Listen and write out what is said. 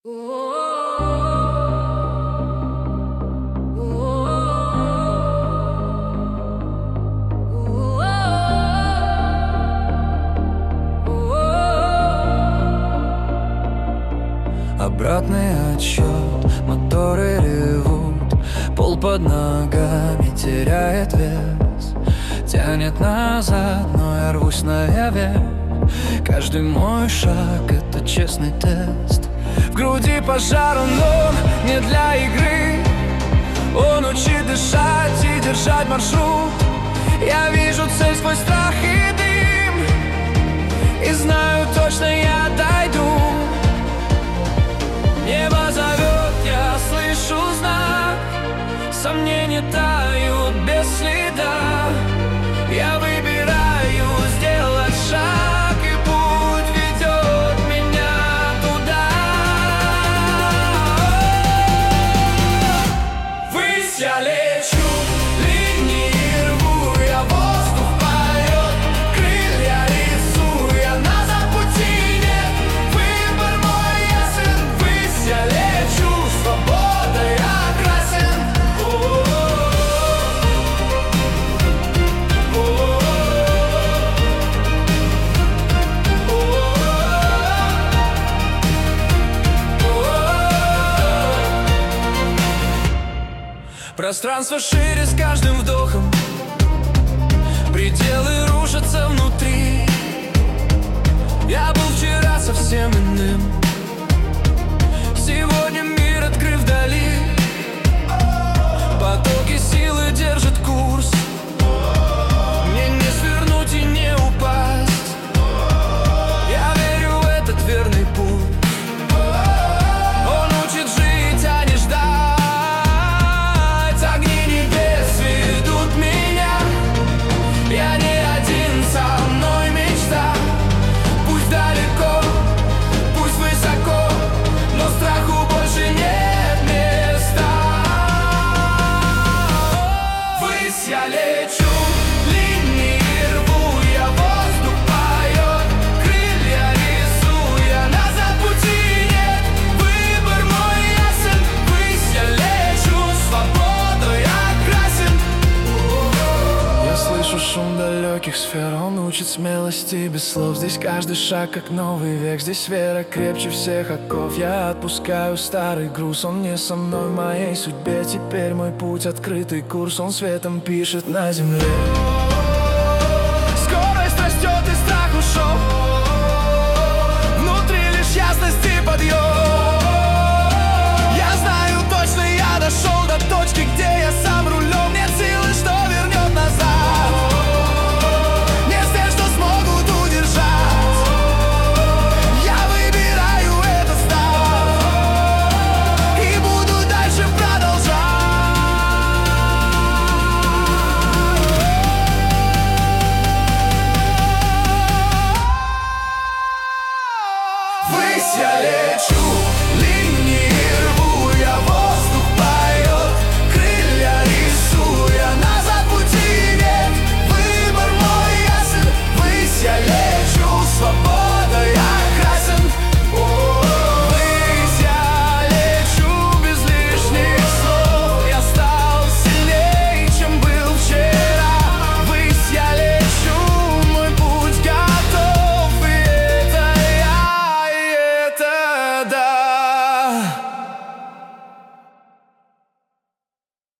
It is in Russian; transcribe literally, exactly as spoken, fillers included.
Обратный отсчет, моторы ревут, пол под ногами теряет вес, тянет назад, но я рвусь наверх. Каждый мой шаг — это честный тест. В груди пожар, но не для игры. Он учит дышать и держать маршрут. Я вижу цель сквозь страх и дым, и знаю точно, я дойду. Небо зовет, я слышу знак. Сомнения тают без следа. Я выбираю сделать шаг, и путь ведет меня туда. Ввысь я лечу, линии рву, я воздух поет, крылья рисую, я назад пути нет. Выбор мой ясен, ввысь я лечу, свободой окрасен. Пространство шире с каждым вдохом, пределы рушатся внутри. Я был вчера совсем иным, сегодня мир открыт вдали. Потоки силы держат курс, мне не свернуть и не упасть. Я верю в этот верный путь. Он учит жить, а не ждать. Я не один, со мной мечта. Пусть далеко, пусть высоко, но страху больше нет места. Ввысь я лечу, линии рву, я воздух поет, крылья рисую, я назад пути нет. Выбор мой ясен, ввысь я лечу, свободой окрасен. Я слышу шум далеких сфер, он учит смелости без слов. Здесь каждый шаг как новый век, здесь вера крепче всех оков. Я отпускаю старый груз, он не со мной в моей судьбе. Теперь мой путь — открытый курс, он светом пишет на земле.